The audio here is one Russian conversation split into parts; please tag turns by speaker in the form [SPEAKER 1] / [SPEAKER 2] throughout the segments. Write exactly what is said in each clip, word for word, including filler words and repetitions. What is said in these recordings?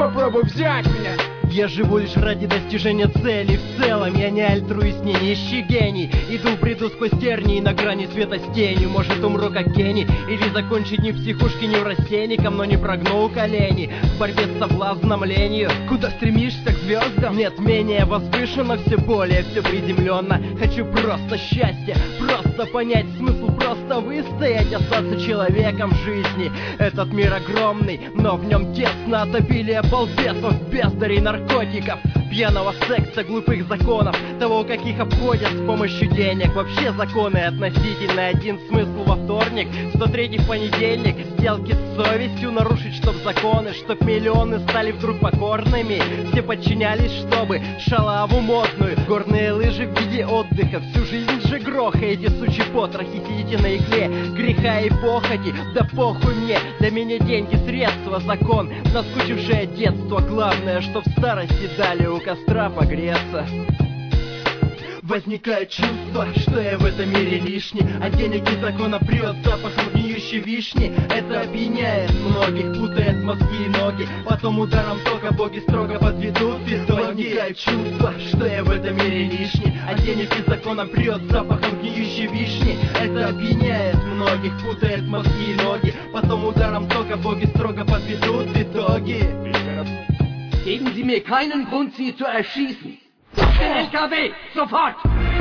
[SPEAKER 1] попробуй взять меня.
[SPEAKER 2] Я живу лишь ради достижения цели. В целом я не альтруист, не нищий гений. Иду в бреду сквозь тернии на грани света с тенью. Может умру как гений, или закончить ни в психушке, ни в растенником, но не прогну колени в борьбе с соблазном ленью.
[SPEAKER 1] Куда стремишься, к звездам?
[SPEAKER 2] Нет, менее возвышенно, все более, все приземленно. Хочу просто счастья, просто понять смысл, просто выстоять, остаться человеком в жизни. Этот мир огромный, но в нем тесно от обилия балбесов, бездарей, наркотиков, пьяного секса, глупых законов, того, как их обходят с помощью денег. Вообще законы относительно. Один смысл во вторник, сто третий в понедельник. Сделки с совестью нарушить, чтоб законы, чтоб миллионы стали вдруг покорными. Все подчинялись, чтобы шалаву модную, горные лыжи в виде отдыха. Всю жизнь же грохаете, сучьи потрохи, сидите на игле греха и похоти. Да похуй мне, для меня деньги, средства, закон, наскучившее детство. Главное, что в старости дали у костра погреться. Возникает чувство, что я в этом мире лишний, а денег и закона прет запахом гниющей вишни. Это опьяняет многих, путает мозги и ноги, потом ударом тока боги строго подведут итоги. Возникает чувство, что я в этом мире лишний, а денег и закона прет запахом гниющей вишни. Это опьяняет многих, путает мозги и ноги, потом ударом тока боги строго подведут итоги.
[SPEAKER 3] Geben Sie mir keinen Grund, Sie zu erschießen. Den L K W, sofort!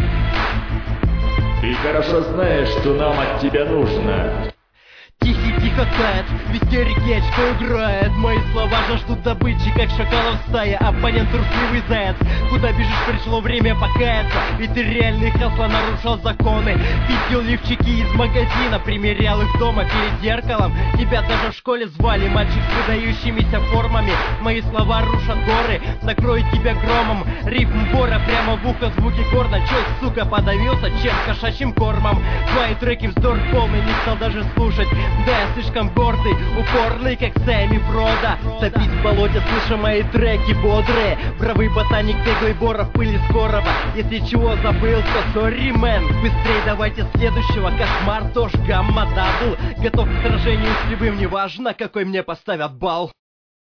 [SPEAKER 4] Ты хорошо знаешь, что нам от тебя нужно.
[SPEAKER 2] Тихий-тихо тает, в истерике очко играет. Мои слова жаждут добычи, как шакалов стая. Оппонент трусливый заяц. Куда бежишь, пришло время покаяться. Ведь ты реальный хасла нарушал законы. Пиздил лифчики из магазина, примерял их дома перед зеркалом. Тебя даже в школе звали мальчик с выдающимися формами. Мои слова рушат горы, накроют тебя громом. Рифм бора прямо в ухо, звуки горна. Чё, сука, подавился, чем кошачьим кормом? Твои треки вздор полный, не стал даже слушать. Да, я слишком гордый, упорный, как Сэмми Фрода. Топить в болоте, слыша мои треки бодрые. Бравый ботаник, беглый бора в пыли скорого. Если чего забыл, то сори, мэн. Быстрей давайте следующего, кошмар, тоже гамма дабл. Готов к сражению с любым, неважно, какой мне поставят балл.